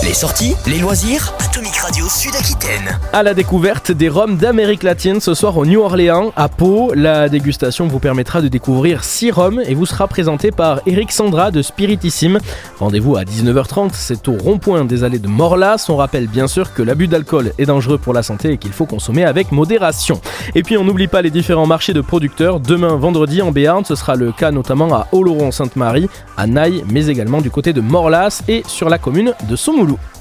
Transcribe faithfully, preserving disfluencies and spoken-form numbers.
Les sorties, les loisirs, Atomic Radio Sud-Aquitaine. À la découverte des rhums d'Amérique latine ce soir au New Orleans, à Pau. La dégustation vous permettra de découvrir six rhums et vous sera présentée par Eric Sandra de Spiritissime. Rendez-vous à dix-neuf heures trente, c'est au rond-point des allées de Morlas. On rappelle bien sûr que l'abus d'alcool est dangereux pour la santé et qu'il faut consommer avec modération. Et puis on n'oublie pas les différents marchés de producteurs. Demain vendredi en Béarn, ce sera le cas notamment à Oloron-Sainte-Marie, à Naï, mais également du côté de Morlas et sur la commune de Sommoulou.